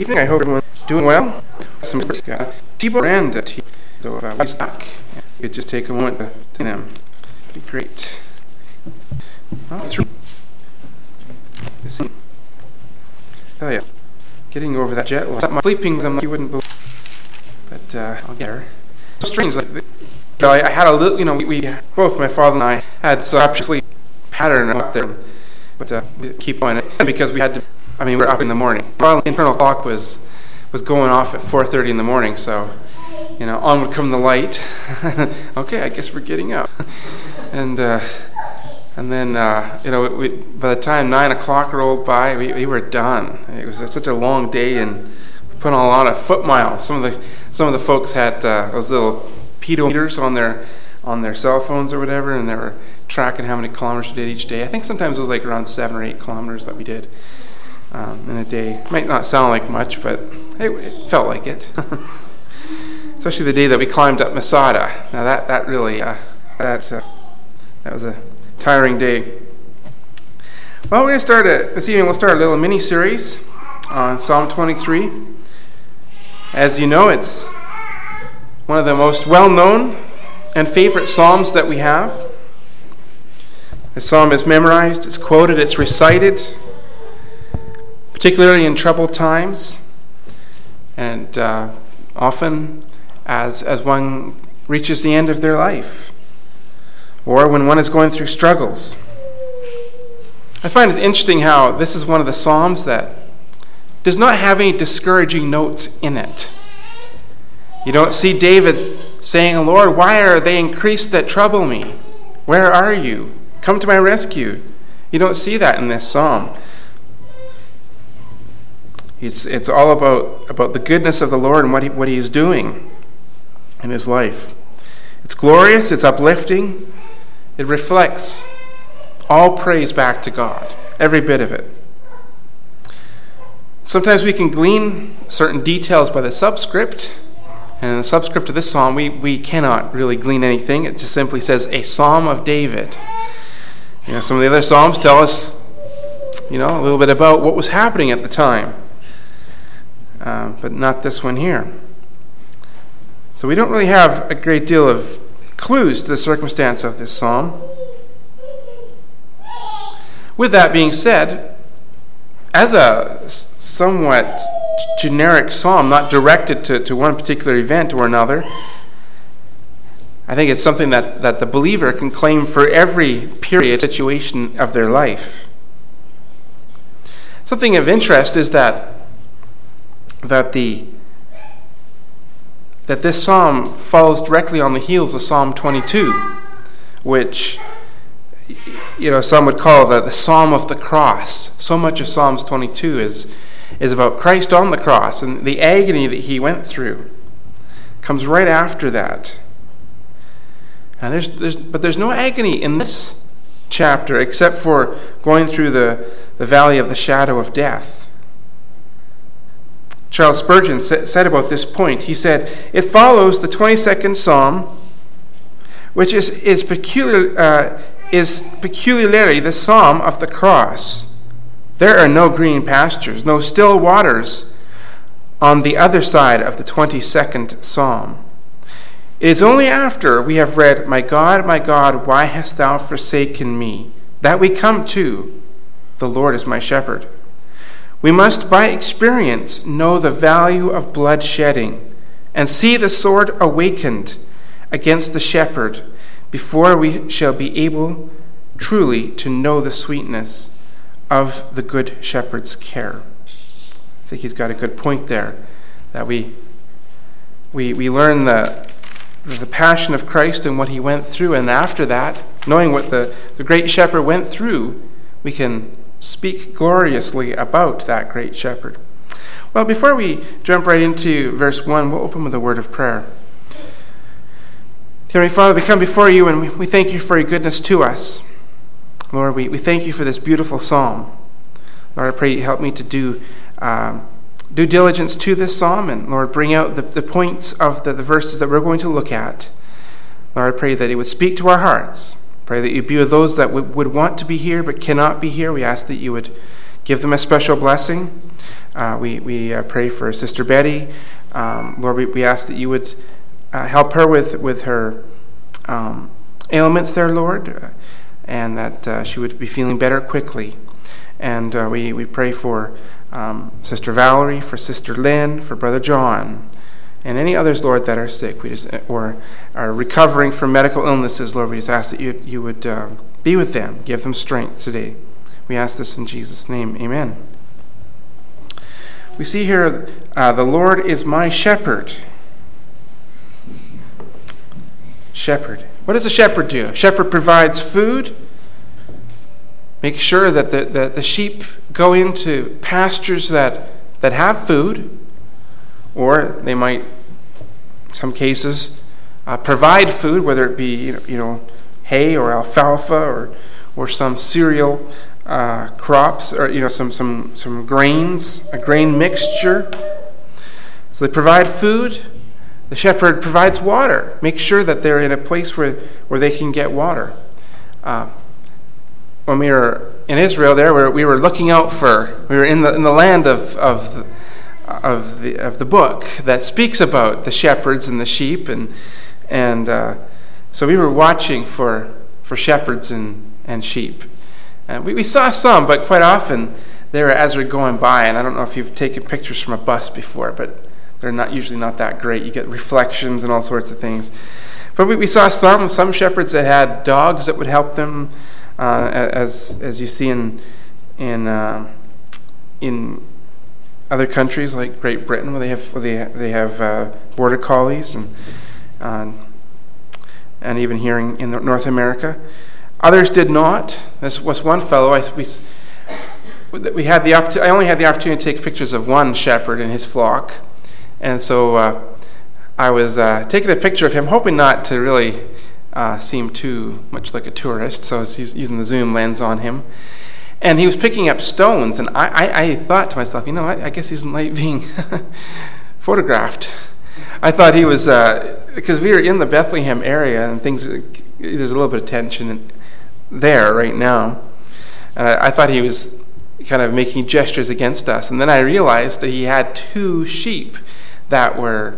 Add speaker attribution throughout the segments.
Speaker 1: evening. I hope everyone's doing well. Some T-Bone and T. So if I back, you could just take a moment to them. It'd be great. Oh yeah, getting over that jet lag. Sleeping with them like you wouldn't believe. But I'll get there. So strange. Like, I had a little, we both, my father and I, had some sleep pattern up there. But we keep going because we had to. We were up in the morning. Our internal clock was going off at 4:30 in the morning, so on would come the light. Okay, I guess we're getting up. And then by the time 9 o'clock rolled by, we were done. It was such a long day, and we put on a lot of foot miles. Some of the folks had those little pedometers on their cell phones or whatever, and they were tracking how many kilometers we did each day. I think sometimes it was like around 7 or 8 kilometers that we did in a day. Might not sound like much, but it felt like it. Especially the day that we climbed up Masada. Now that really that was a tiring day. Well, we're going to start this evening. We'll start a little mini series on Psalm 23. As you know, it's one of the most well-known and favorite psalms that we have. The psalm is memorized, it's quoted, it's recited, particularly in troubled times, and often as one reaches the end of their life, or when one is going through struggles. I find it interesting how this is one of the psalms that does not have any discouraging notes in it. You don't see David saying, "Lord, why are they increased that trouble me? Where are you? Come to my rescue." You don't see that in this psalm. It's all about the goodness of the Lord and what he is doing in his life. It's glorious, it's uplifting, it reflects all praise back to God, every bit of it. Sometimes we can glean certain details by the subscript, and in the subscript of this psalm, we cannot really glean anything. It just simply says, a psalm of David. Some of the other psalms tell us, a little bit about what was happening at the time. But not this one here. So we don't really have a great deal of clues to the circumstance of this psalm. With that being said, as a somewhat generic psalm, not directed to one particular event or another, I think it's something that the believer can claim for every period, situation of their life. Something of interest is that this psalm follows directly on the heels of Psalm 22, which some would call the Psalm of the Cross. So much of Psalms 22 is about Christ on the cross and the agony that he went through. Comes right after that. And there's no agony in this chapter except for going through the valley of the shadow of death. Charles Spurgeon said about this point, he said, "It follows the 22nd Psalm, which is peculiarly the Psalm of the cross. There are no green pastures, no still waters on the other side of the 22nd Psalm. It is only after we have read, 'My God, why hast thou forsaken me?' that we come to, 'The Lord is my shepherd.' We must, by experience, know the value of blood shedding and see the sword awakened against the shepherd before we shall be able truly to know the sweetness of the good shepherd's care." I think he's got a good point there, that we learn the passion of Christ and what he went through, and after that, knowing what the great shepherd went through, we can speak gloriously about that great shepherd. Well, before we jump right into verse 1, we'll open with a word of prayer. Heavenly Father, we come before you and we thank you for your goodness to us. Lord, we thank you for this beautiful psalm. Lord, I pray you help me to do due diligence to this psalm, and Lord, bring out the points of the verses that we're going to look at. Lord, I pray that it would speak to our hearts. Pray that you be with those that would want to be here but cannot be here. We ask that you would give them a special blessing. We pray for Sister Betty. Lord, we ask that you would help her with her ailments there, Lord, and that she would be feeling better quickly. And we pray for Sister Valerie, for Sister Lynn, for Brother John, and any others, Lord, that are sick or are recovering from medical illnesses. Lord, we just ask that you would be with them, give them strength today. We ask this in Jesus' name. Amen. We see here, the Lord is my shepherd. Shepherd. What does a shepherd do? A shepherd provides food, make sure that the sheep go into pastures that have food, or they might, in some cases, provide food, whether it be hay or alfalfa or some cereal crops, or some grains, a grain mixture. So they provide food. The shepherd provides water. Make sure that they're in a place where they can get water. When we were in Israel, we were looking out for. We were in the land of the book that speaks about the shepherds and the sheep, and so we were watching for shepherds and sheep. We saw some, but quite often they were as we're going by. And I don't know if you've taken pictures from a bus before, but they're usually not that great. You get reflections and all sorts of things. But we saw some shepherds that had dogs that would help them, as you see in other countries like Great Britain, where they have border collies, and even here in North America. Others did not. This was one fellow. I only had the opportunity to take pictures of one shepherd and his flock, and so I was taking a picture of him, hoping not to really seem too much like a tourist. So I was using the zoom lens on him, and he was picking up stones. And I thought to myself, I guess he doesn't like being photographed. I thought he was because we were in the Bethlehem area, and there's a little bit of tension there right now. And I thought he was kind of making gestures against us. And then I realized that he had two sheep that were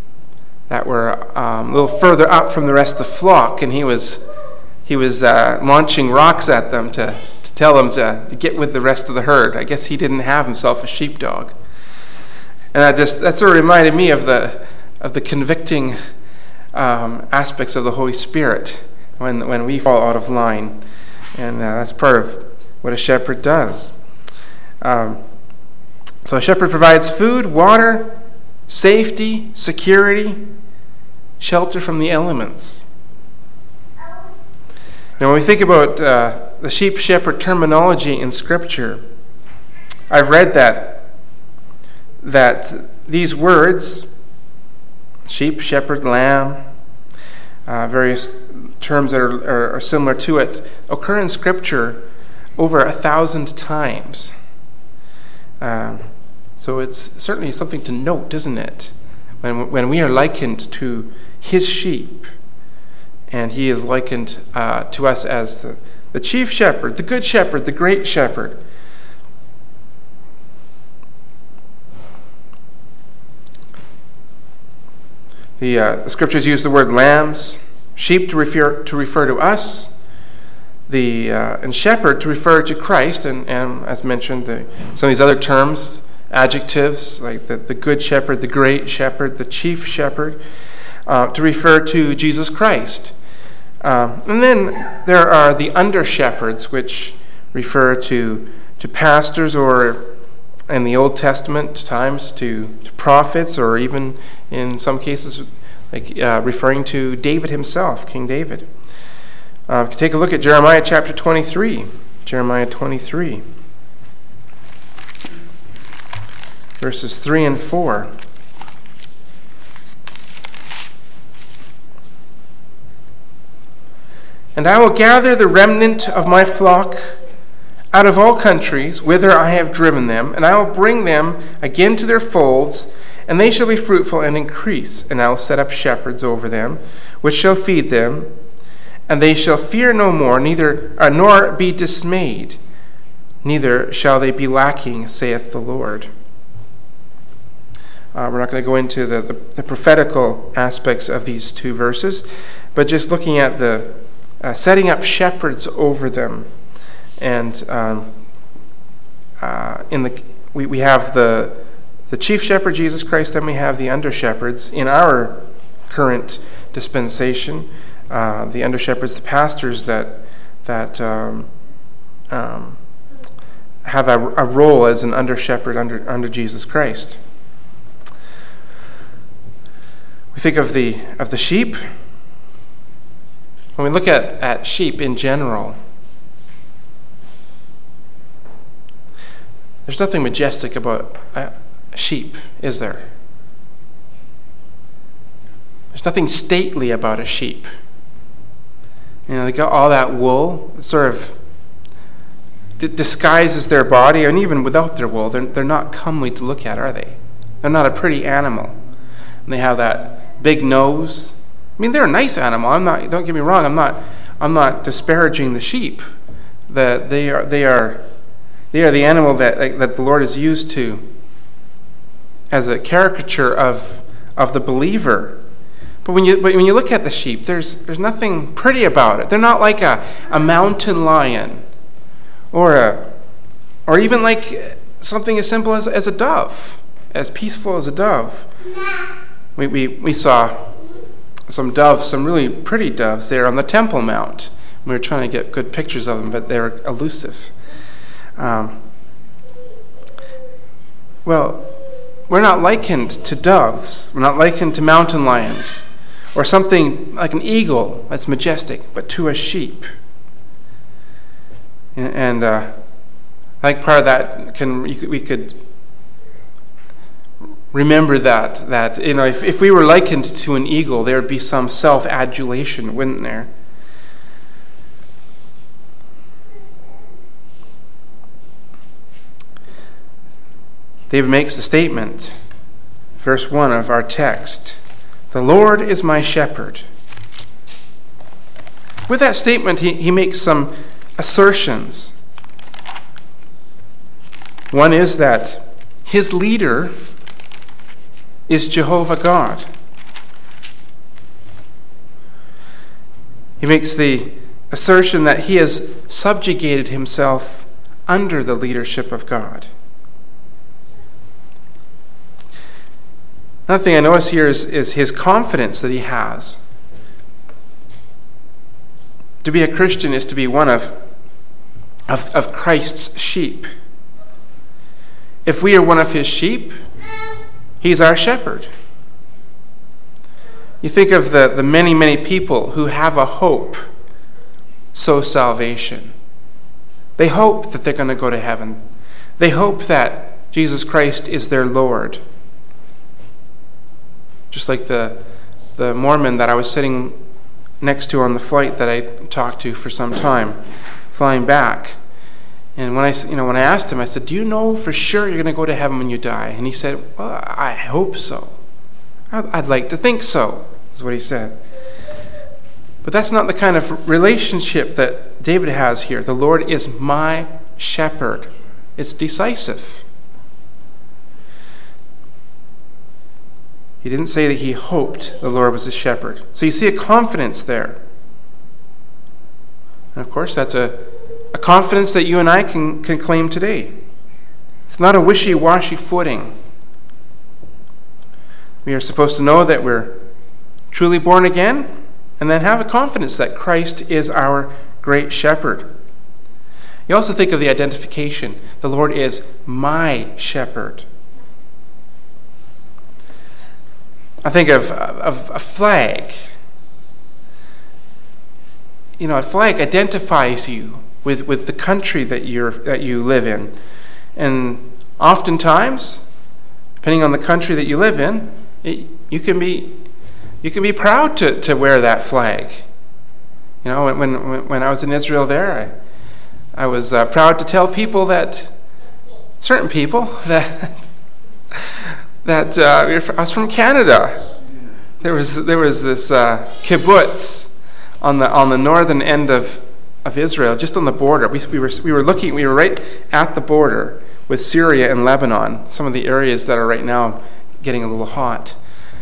Speaker 1: a little further up from the rest of the flock, and he was launching rocks at them to tell them to get with the rest of the herd. I guess he didn't have himself a sheepdog. And that sort of reminded me of the convicting aspects of the Holy Spirit when we fall out of line, and that's part of what a shepherd does. So a shepherd provides food, water, safety, security, shelter from the elements. Now, when we think about the sheep-shepherd terminology in Scripture, I've read that these words, sheep, shepherd, lamb, various terms that are similar to it, occur in Scripture over 1,000 times. So it's certainly something to note, isn't it? When we are likened to his sheep, and he is likened to us as the chief shepherd, the good shepherd, the great shepherd. The Scriptures use the word lambs, sheep to refer to us, and shepherd to refer to Christ, and as mentioned, some of these other terms, adjectives like the good shepherd, the great shepherd, the chief shepherd, to refer to Jesus Christ. And then there are the under shepherds, which refer to pastors, or in the Old Testament times to prophets, or even in some cases like referring to David himself, King David. Take a look at Jeremiah chapter 23. Jeremiah 23, verses 3 and 4. And I will gather the remnant of my flock out of all countries whither I have driven them, and I will bring them again to their folds, and they shall be fruitful and increase. And I will set up shepherds over them, which shall feed them, and they shall fear no more, nor be dismayed, neither shall they be lacking, saith the Lord. We're not going to go into the prophetical aspects of these two verses, but just looking at the setting up shepherds over them. And we have the chief shepherd, Jesus Christ, then we have the under-shepherds. In our current dispensation, the under-shepherds, the pastors that have a role as an under-shepherd under Jesus Christ. We think of the sheep. When we look at sheep in general, there's nothing majestic about a sheep, is there? There's nothing stately about a sheep. They got all that wool that sort of disguises their body, and even without their wool, they're not comely to look at, are they? They're not a pretty animal. And they have that big nose. I mean, they're a nice animal. Don't get me wrong. I'm not disparaging the sheep. That they are the animal that the Lord has used as a caricature of the believer. But when you look at the sheep, there's nothing pretty about it. They're not like a mountain lion, or even like something as simple as a dove, as peaceful as a dove. We saw some doves, some really pretty doves there on the Temple Mount. We were trying to get good pictures of them, but they were elusive. Well, we're not likened to doves. We're not likened to mountain lions or something like an eagle that's majestic, but to a sheep. And I think part of that we could remember that if we were likened to an eagle, there would be some self-adulation, wouldn't there? David makes the statement, verse 1 of our text, "The Lord is my shepherd." With that statement, he makes some assertions. One is that his leader is Jehovah God. He makes the assertion that he has subjugated himself under the leadership of God. Another thing I notice here is his confidence that he has. To be a Christian is to be one of Christ's sheep. If we are one of his sheep, he's our shepherd. You think of the many, many people who have a hope, so salvation. They hope that they're going to go to heaven. They hope that Jesus Christ is their Lord. Just like the Mormon that I was sitting next to on the flight that I talked to for some time, flying back. And when I asked him, I said, "Do you know for sure you're going to go to heaven when you die?" And he said, "Well, I hope so. I'd like to think so," is what he said. But that's not the kind of relationship that David has here. The Lord is my shepherd. It's decisive. He didn't say that he hoped the Lord was his shepherd. So you see a confidence there. And of course, that's a confidence that you and I can claim today. It's not a wishy-washy footing. We are supposed to know that we're truly born again, and then have a confidence that Christ is our great shepherd. You also think of the identification. The Lord is my shepherd. I think of a flag. A flag identifies you with the country that you live in. And oftentimes, depending on the country that you live in, you can be proud to wear that flag. When I was in Israel there, I was proud to tell people certain people that I was from Canada. There was this kibbutz on the northern end of of Israel, just on the border. We were right at the border with Syria and Lebanon, some of the areas that are right now getting a little hot,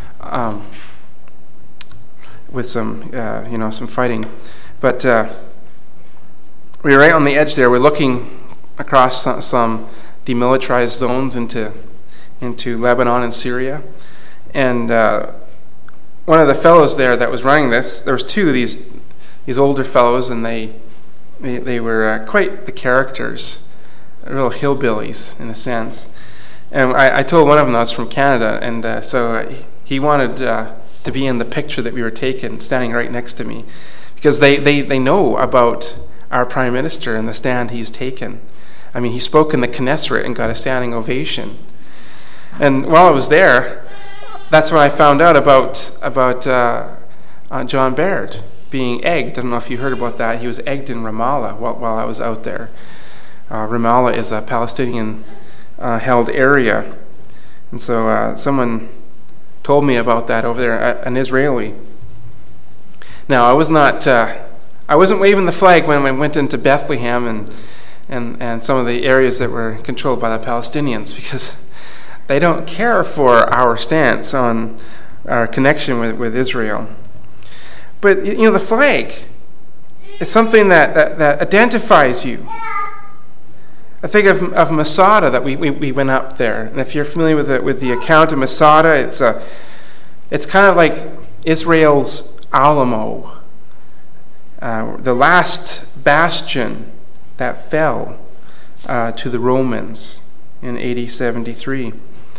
Speaker 1: with some some fighting. But we were right on the edge there. We're looking across some demilitarized zones into Lebanon and Syria, and one of the fellows there that was running this, there was two of these older fellows, and they were quite the characters, real hillbillies in a sense. And I told one of them I was from Canada, and so he wanted to be in the picture that we were taking, standing right next to me, because they know about our Prime Minister and the stand he's taken. I mean, he spoke in the Knesset and got a standing ovation. And while I was there, that's when I found out about John Baird being egged. I don't know if you heard about that. He was egged in Ramallah while I was out there. Ramallah is a Palestinian held area. And so someone told me about that over there, an Israeli. Now, I wasn't waving the flag when I went into Bethlehem and some of the areas that were controlled by the Palestinians, because they don't care for our stance on our connection with Israel. But, the flag is something that identifies you. I think of Masada, that we went up there. And if you're familiar with the account of Masada, it's kind of like Israel's Alamo, the last bastion that fell to the Romans in AD 73.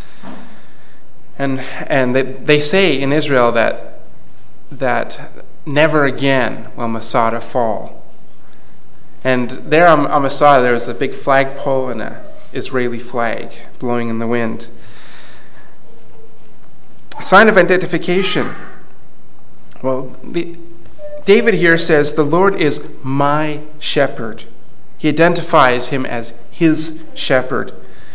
Speaker 1: And they say in Israel that never again will Masada fall. And there on Masada, there was a big flagpole and an Israeli flag blowing in the wind. A sign of identification. Well, David here says, "The Lord is my shepherd." He identifies him as his shepherd.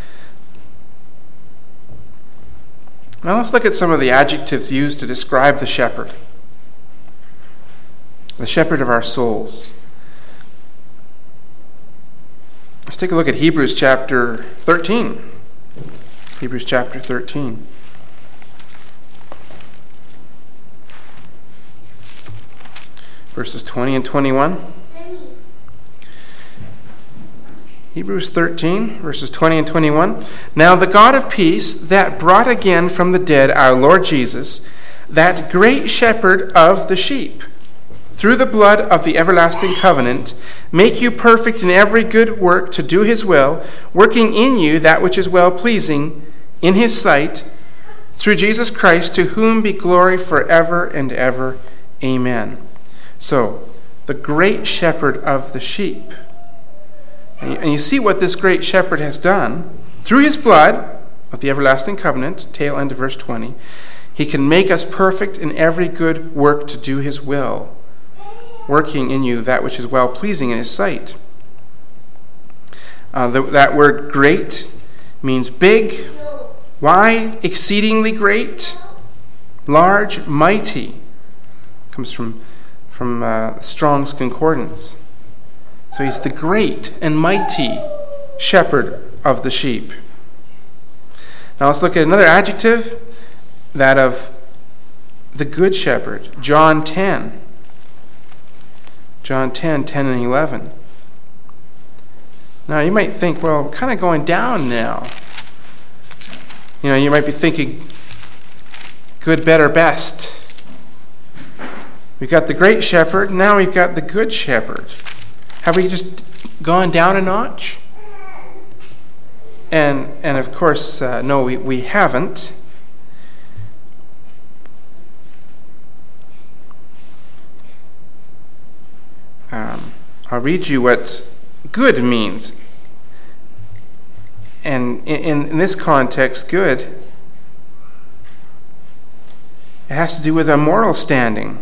Speaker 1: Now let's look at some of the adjectives used to describe the shepherd of our souls. Let's take a look at Hebrews chapter 13. Hebrews chapter 13. Verses 20 and 21. Hebrews 13, verses 20 and 21. "Now the God of peace, that brought again from the dead our Lord Jesus, that great shepherd of the sheep, through the blood of the everlasting covenant, make you perfect in every good work to do his will, working in you that which is well-pleasing in his sight, through Jesus Christ, to whom be glory forever and ever. Amen." So, the great shepherd of the sheep. And you see what this great shepherd has done. Through his blood of the everlasting covenant, tail end of verse 20, he can make us perfect in every good work to do his will, working in you that which is well-pleasing in his sight. That word great means big, wide, exceedingly great, large, mighty. Comes from Strong's Concordance. So he's the great and mighty shepherd of the sheep. Now let's look at another adjective, that of the good shepherd. John 10. John 10, 10 and 11. Now you might think, well, we're kind of going down now. You might be thinking good, better, best. We've got the great shepherd, now we've got the good shepherd. Have we just gone down a notch? And of course, no, we haven't. I'll read you what good means. And in this context, good, it has to do with a moral standing.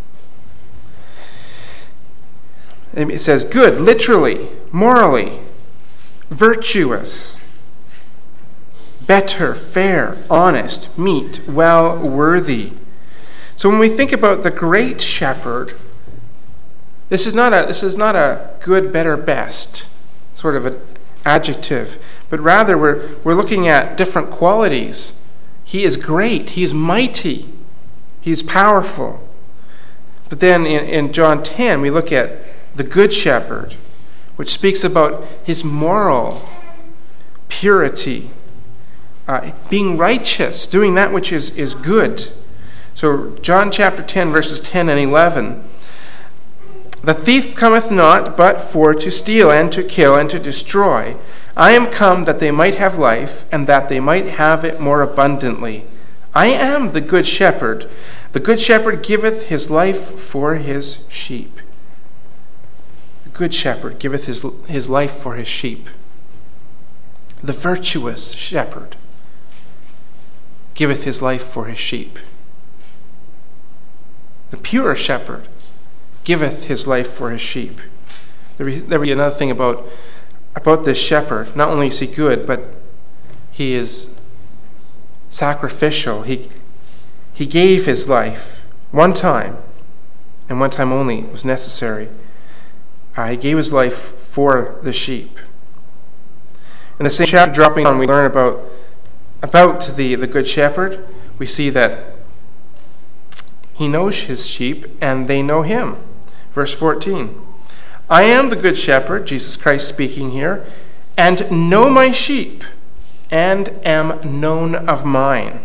Speaker 1: It says good, literally, morally, virtuous, better, fair, honest, meet, well, worthy. So when we think about the great shepherd, This is not a good, better, best sort of an adjective, but rather we're looking at different qualities. He is great. He is mighty. He is powerful. But then in John 10, we look at the Good Shepherd, which speaks about his moral purity, being righteous, doing that which is good. So John chapter 10, verses 10 and 11. The thief cometh not, but for to steal and to kill and to destroy. I am come that they might have life, and that they might have it more abundantly. I am the good shepherd. The good shepherd giveth his life for his sheep. The good shepherd giveth his life for his sheep. The virtuous shepherd giveth his life for his sheep. The pure shepherd giveth his life for his sheep. There be another thing about this shepherd. Not only is he good, but he is sacrificial. He gave his life one time, and one time only was necessary. He gave his life for the sheep. In the same chapter, dropping on, we learn about the good shepherd. We see that he knows his sheep, and they know him. Verse 14. I am the good shepherd, Jesus Christ speaking here, and know my sheep, and am known of mine.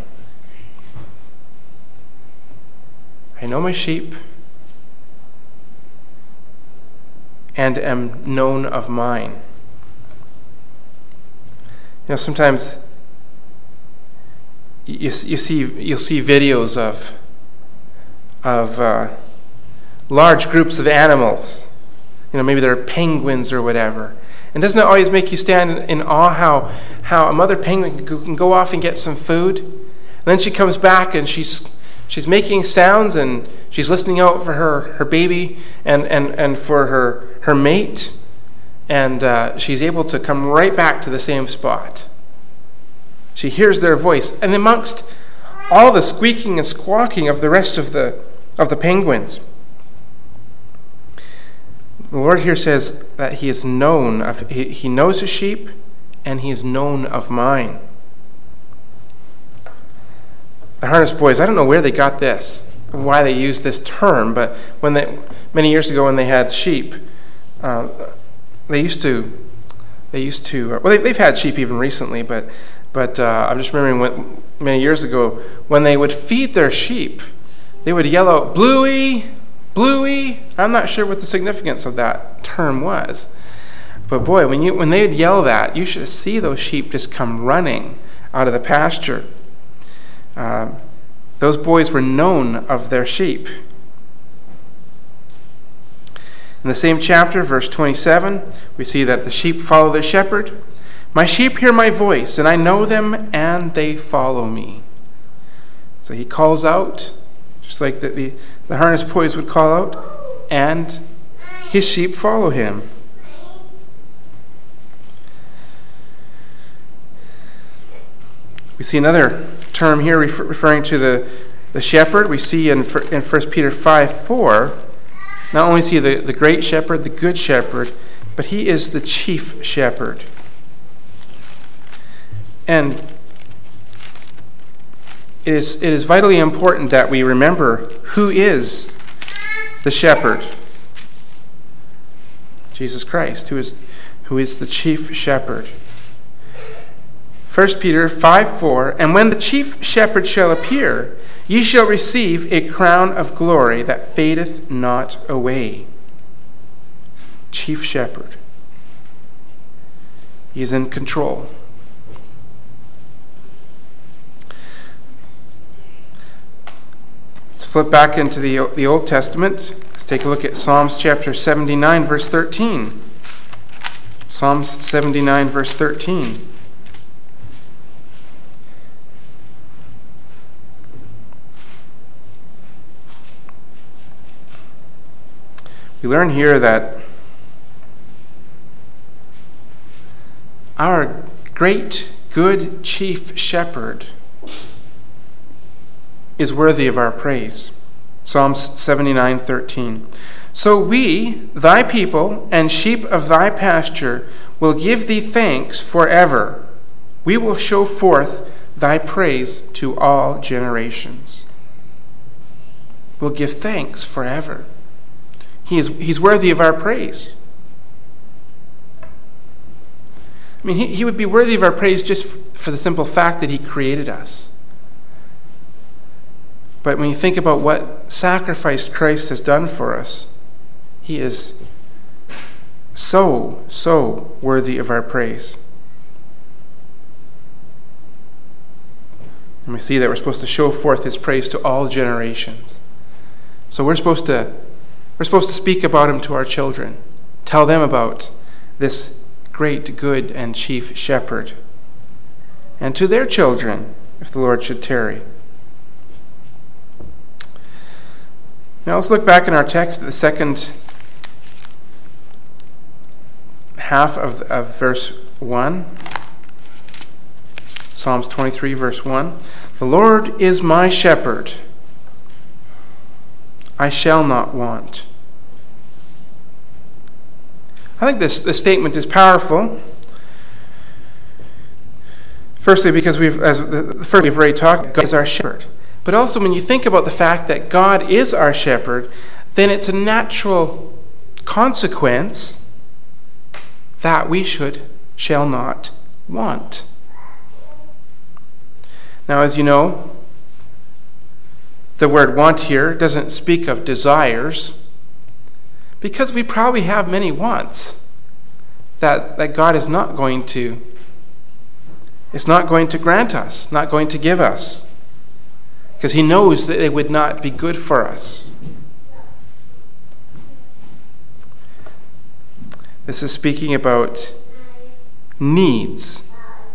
Speaker 1: I know my sheep, and am known of mine. You know, sometimes you'll see videos of large groups of animals. You know, maybe they're penguins or whatever. And doesn't it always make you stand in awe how a mother penguin can go off and get some food, and then she comes back and she's making sounds, and she's listening out for her baby and for her mate, and she's able to come right back to the same spot. She hears their voice, and amongst all the squeaking and squawking of the rest of the penguins, the Lord here says that he is known of, he knows his sheep, and he is known of mine. The harness boys, I don't know where they got this, why they used this term, but many years ago when they had sheep, they've had sheep even recently, but I'm just remembering many years ago when they would feed their sheep, they would yell out, "Bluey, Bluey." I'm not sure what the significance of that term was, but boy, when they would yell that, you should see those sheep just come running out of the pasture. Those boys were known of their sheep. In the same chapter, verse 27, we see that the sheep follow the shepherd. My sheep hear my voice, and I know them, and they follow me. So he calls out, just like the harness boys would call out, and his sheep follow him. We see another term here referring to the shepherd. We see in 1 Peter 5:4, not only see the great shepherd, the good shepherd, but he is the chief shepherd. And it is vitally important that we remember who is the shepherd. Jesus Christ, who is the chief shepherd. 1 Peter 5:4, and when the chief shepherd shall appear, ye shall receive a crown of glory that fadeth not away. Chief shepherd. He is in control. Let's flip back into the Old Testament. Let's take a look at Psalms chapter 79, verse 13. Psalms 79, verse 13. We learn here that our great, good chief shepherd is worthy of our praise. Psalms 79:13. So we, thy people, and sheep of thy pasture, will give thee thanks forever. We will show forth thy praise to all generations. We'll give thanks forever. He's worthy of our praise. I mean, he would be worthy of our praise just for the simple fact that he created us. But when you think about what sacrifice Christ has done for us, he is so worthy of our praise. And we see that we're supposed to show forth his praise to all generations. So we're supposed to speak about him to our children, tell them about this great, good, and chief shepherd, and to their children, if the Lord should tarry. Now let's look back in our text at the second half of verse 1. Psalms 23, verse 1. The Lord is my shepherd. I shall not want. I think this statement is powerful. Firstly, because we've already talked, God is our shepherd. But also when you think about the fact that God is our shepherd, then it's a natural consequence that we shall not want. Now, as you know, the word want here doesn't speak of desires, because we probably have many wants that God is not going to grant us, not going to give us, because he knows that it would not be good for us. This is speaking about needs.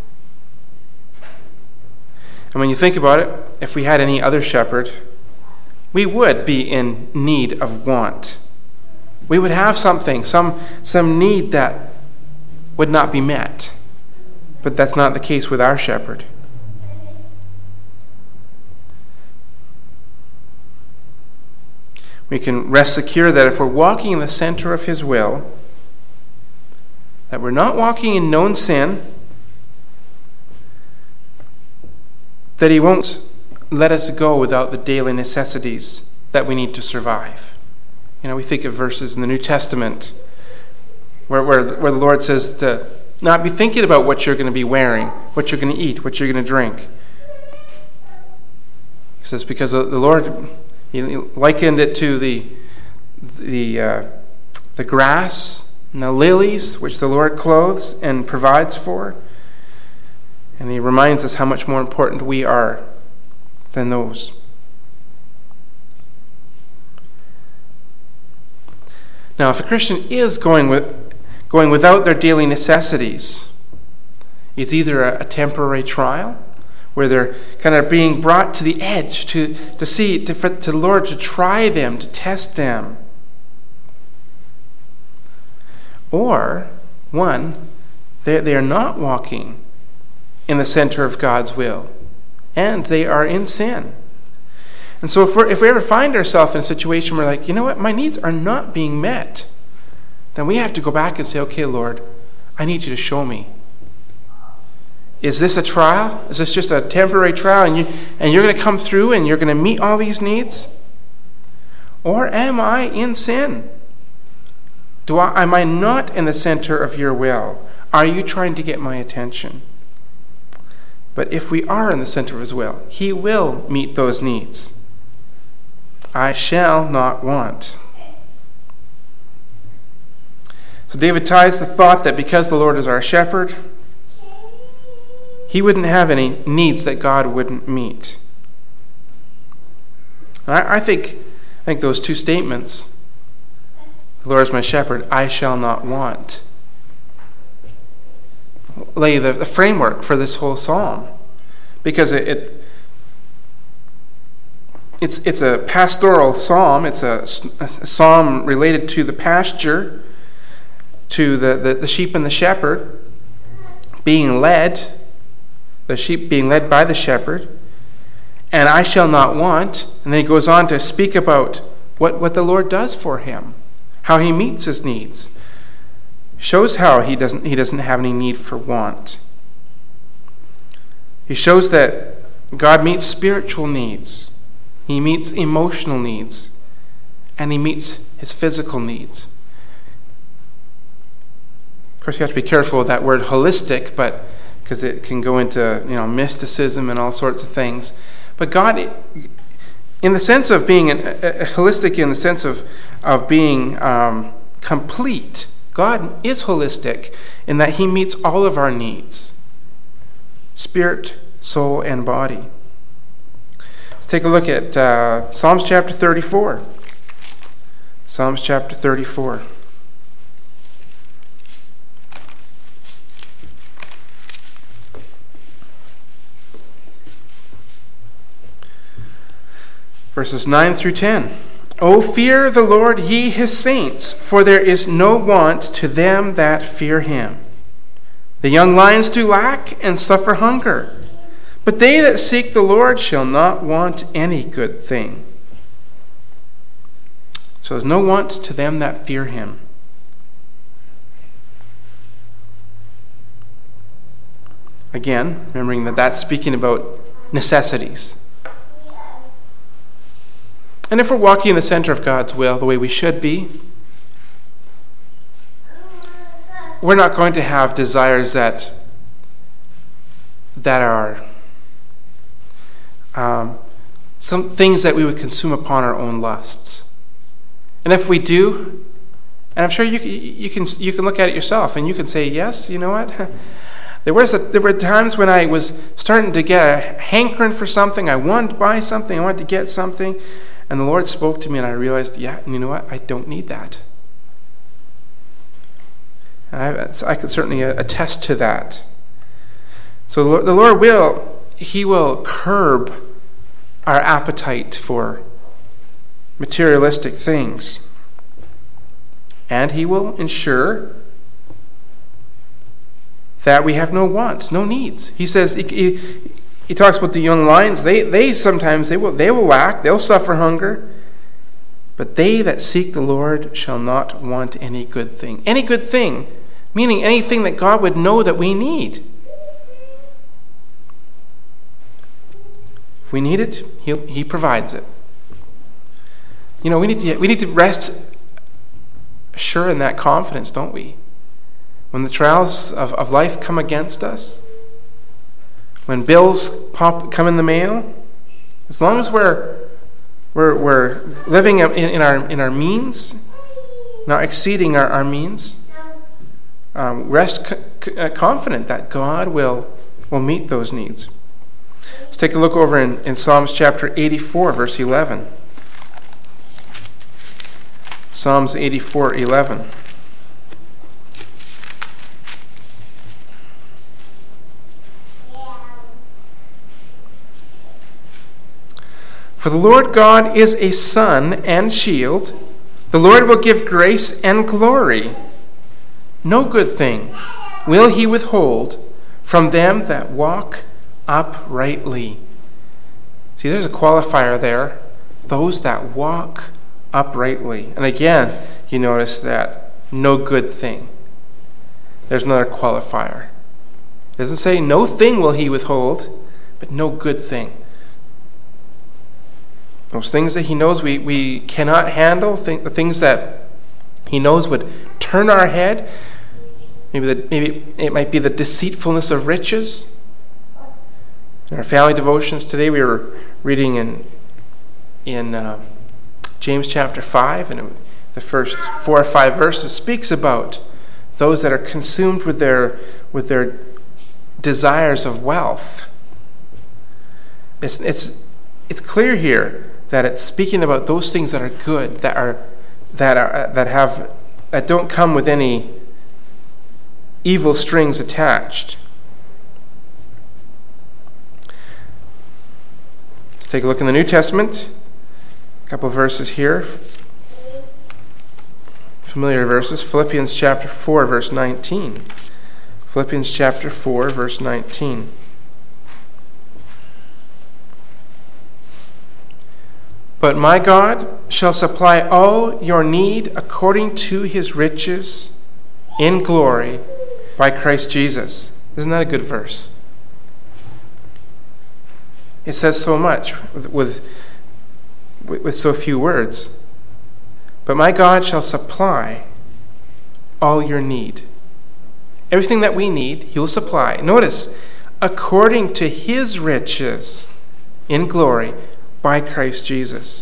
Speaker 1: And when you think about it, if we had any other shepherd, we would be in need of want. We would have something, some need that would not be met. But that's not the case with our shepherd. We can rest secure that if we're walking in the center of his will, that we're not walking in known sin, that he won't let us go without the daily necessities that we need to survive. You know, we think of verses in the New Testament where the Lord says to not be thinking about what you're going to be wearing, what you're going to eat, what you're going to drink. He says because the Lord, he likened it to the grass and the lilies, which the Lord clothes and provides for. And he reminds us how much more important we are than those. Now, if a Christian is going without their daily necessities, it's either a temporary trial, where they're kind of being brought to the edge for the Lord to try them, to test them. Or, one, they are not walking in the center of God's will, and they are in sin. And so if we ever find ourselves in a situation where like, you know what, my needs are not being met, then we have to go back and say, okay, Lord, I need you to show me. Is this a trial? Is this just a temporary trial and you're going to come through and you're going to meet all these needs? Or am I in sin? Am I not in the center of your will? Are you trying to get my attention? But if we are in the center of his will, he will meet those needs. I shall not want. So David ties the thought that because the Lord is our shepherd, he wouldn't have any needs that God wouldn't meet. And I think those two statements, the Lord is my shepherd, I shall not want, lay the framework for this whole psalm. Because it's a pastoral psalm. It's a psalm related to the pasture, to the sheep and the shepherd being led, the sheep being led by the shepherd. and I shall not want. And then he goes on to speak about what the Lord does for him, how he meets his needs. Shows how he doesn't have any need for want. He shows that God meets spiritual needs. He meets emotional needs. And he meets his physical needs. Of course, you have to be careful with that word holistic, but because it can go into mysticism and all sorts of things. But God, in the sense of being holistic, in the sense of being complete, God is holistic in that he meets all of our needs. Spirit, soul, and body. Let's take a look at Psalms chapter 34. Psalms chapter 34. Verses 9 through 10. O fear the Lord, ye his saints, for there is no want to them that fear him. The young lions do lack and suffer hunger, but they that seek the Lord shall not want any good thing. So there's no want to them that fear him. Again, remembering that that's speaking about necessities. And if we're walking in the center of God's will the way we should be, we're not going to have desires that are some things that we would consume upon our own lusts. And if we do, and I'm sure you can look at it yourself and you can say, yes, you know what? There were times when I was starting to get a hankering for something. I wanted to buy something. I wanted to get something. And the Lord spoke to me and I realized, yeah, you know what? I don't need that. So I can certainly attest to that. So the Lord will curb our appetite for materialistic things. And he will ensure that we have no want, no needs. He says, he talks about the young lions. They sometimes will lack, they'll suffer hunger. But they that seek the Lord shall not want any good thing. Any good thing, meaning anything that God would know that we need. If we need it, he provides it. We need to rest sure in that confidence, don't we? When the trials of life come against us, when bills come in the mail, as long as we're living in our means, not exceeding our means, rest confident that God will meet those needs. Let's take a look over in Psalms chapter 84, verse 11. Psalms 84:11. For the Lord God is a sun and shield. The Lord will give grace and glory. No good thing will he withhold from them that walk uprightly. See, there's a qualifier there. Those that walk uprightly. And again, you notice that no good thing. There's another qualifier. It doesn't say no thing will he withhold, but no good thing. Those things that he knows we cannot handle, the things that he knows would turn our head. Maybe it might be the deceitfulness of riches. In our family devotions today, we were reading in James chapter 5, and the first 4 or 5 verses speaks about those that are consumed with their desires of wealth. It's clear here that it's speaking about those things that are good, that don't come with any evil strings attached. Let's take a look in the New Testament. A couple of verses here. Familiar verses. Philippians chapter 4, verse 19. Philippians chapter 4, verse 19. But my God shall supply all your need according to his riches in glory by Christ Jesus. Isn't that a good verse? It says so much with so few words. But my God shall supply all your need. Everything that we need, he will supply. Notice, according to his riches in glory by Christ Jesus.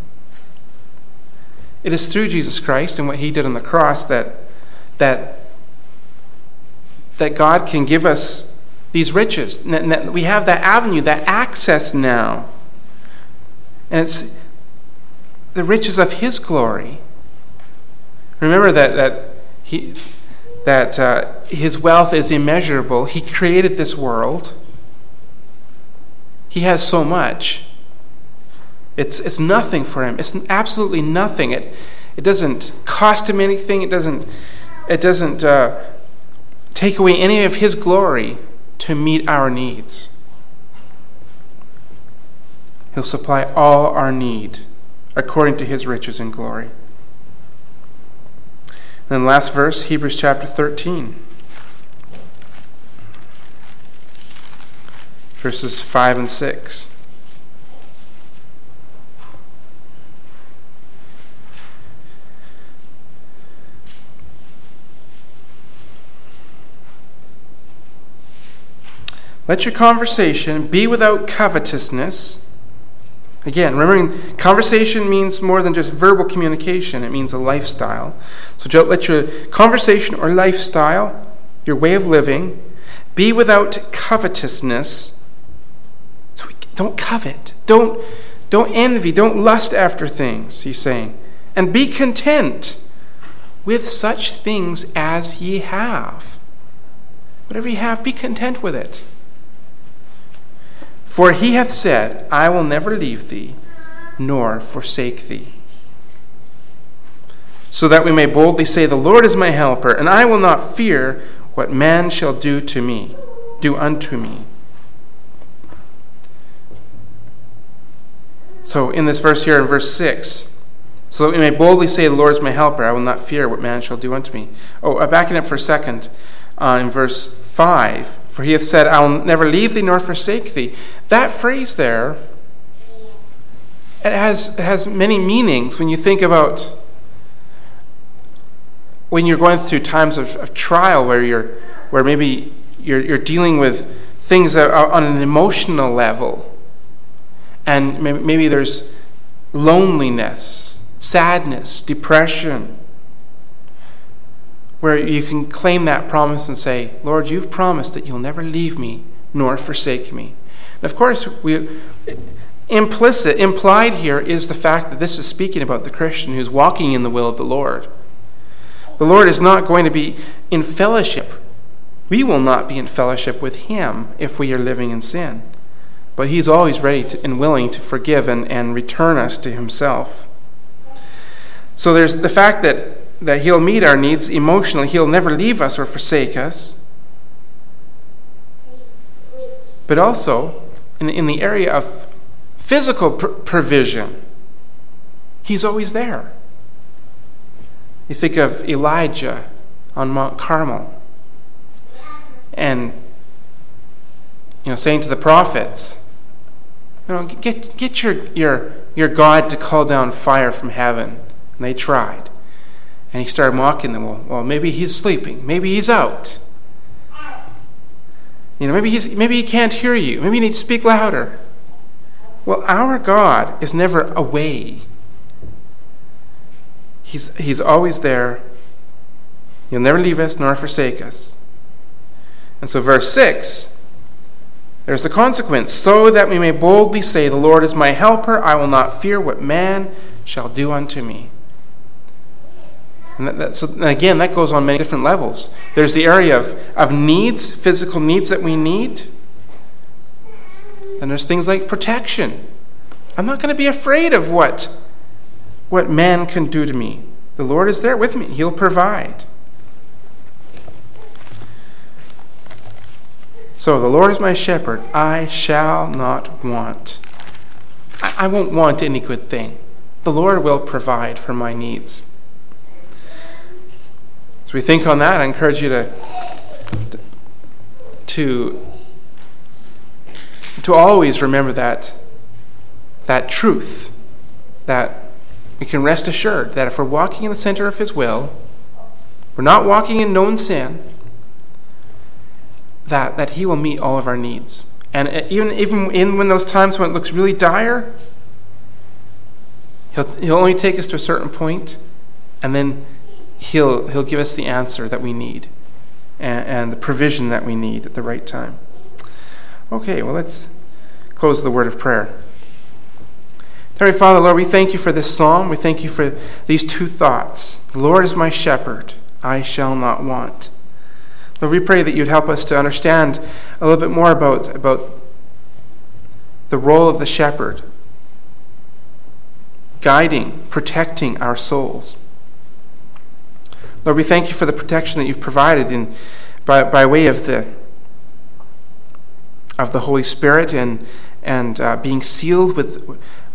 Speaker 1: It is through Jesus Christ and what he did on the cross that God can give us these riches. We have that avenue, that access now. And it's the riches of his glory. Remember that his wealth is immeasurable. He created this world. He has so much. It's nothing for him. It's absolutely nothing. It doesn't cost him anything. It doesn't take away any of his glory to meet our needs. He'll supply all our need according to his riches and glory. And then last verse, Hebrews chapter 13. Verses 5 and 6. Let your conversation be without covetousness. Again, remembering, conversation means more than just verbal communication. It means a lifestyle. So let your conversation or lifestyle, your way of living, be without covetousness. So don't covet. Don't envy. Don't lust after things, he's saying. And be content with such things as ye have. Whatever you have, be content with it. For he hath said, I will never leave thee, nor forsake thee. So that we may boldly say, the Lord is my helper, and I will not fear what man shall do unto me. So in this verse here, in verse 6, so that we may boldly say, the Lord is my helper, I will not fear what man shall do unto me. Backing up for a second. In verse 5, for he hath said, I will never leave thee nor forsake thee. That phrase there, it has many meanings when you think about when you're going through times of trial where maybe you're dealing with things that are on an emotional level, and maybe there's loneliness, sadness, depression, where you can claim that promise and say, Lord, you've promised that you'll never leave me nor forsake me. And of course, implied here is the fact that this is speaking about the Christian who's walking in the will of the Lord. The Lord is not going to be in fellowship. We will not be in fellowship with him if we are living in sin. But he's always ready and willing to forgive and return us to himself. So there's the fact that he'll meet our needs emotionally. He'll never leave us or forsake us. But also, in the area of physical provision, he's always there. You think of Elijah on Mount Carmel and saying to the prophets, get your God to call down fire from heaven. And they tried. And he started mocking them. Well, maybe he's sleeping. Maybe he's out. Maybe he can't hear you. Maybe you need to speak louder. Well, our God is never away. He's always there. He'll never leave us nor forsake us. And so verse 6, there's the consequence. So that we may boldly say, the Lord is my helper. I will not fear what man shall do unto me. And again, that goes on many different levels. There's the area of needs, physical needs that we need. Then there's things like protection. I'm not going to be afraid of what man can do to me. The Lord is there with me. He'll provide. So the Lord is my shepherd. I shall not want. I won't want any good thing. The Lord will provide for my needs. As we think on that, I encourage you to always remember that truth, that we can rest assured that if we're walking in the center of His will, we're not walking in known sin, that He will meet all of our needs. And even when those times when it looks really dire, He'll only take us to a certain point, and then He'll give us the answer that we need and the provision that we need at the right time. Okay, well, let's close the word of prayer. Heavenly Father, Lord, we thank You for this psalm. We thank You for these two thoughts. The Lord is my shepherd, I shall not want. Lord, we pray that You'd help us to understand a little bit more about the role of the shepherd, guiding, protecting our souls. Lord, we thank You for the protection that You've provided by way of the Holy Spirit and being sealed with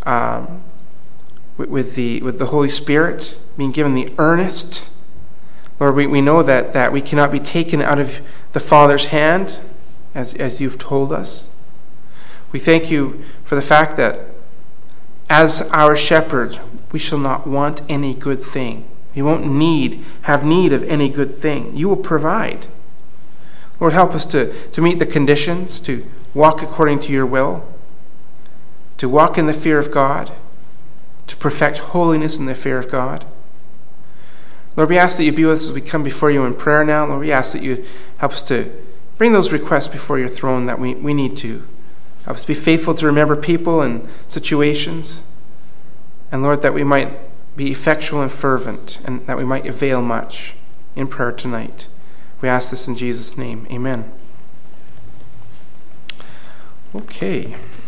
Speaker 1: the Holy Spirit, being given the earnest. Lord, we know that we cannot be taken out of the Father's hand, as You've told us. We thank You for the fact that as our shepherd, we shall not want any good thing. We won't have need of any good thing. You will provide. Lord, help us to meet the conditions, to walk according to Your will, to walk in the fear of God, to perfect holiness in the fear of God. Lord, we ask that You be with us as we come before You in prayer now. Lord, we ask that You help us to bring those requests before Your throne that we need to. Help us be faithful to remember people and situations. And Lord, that we might be effectual and fervent, and that we might avail much in prayer tonight. We ask this in Jesus' name. Amen. Okay.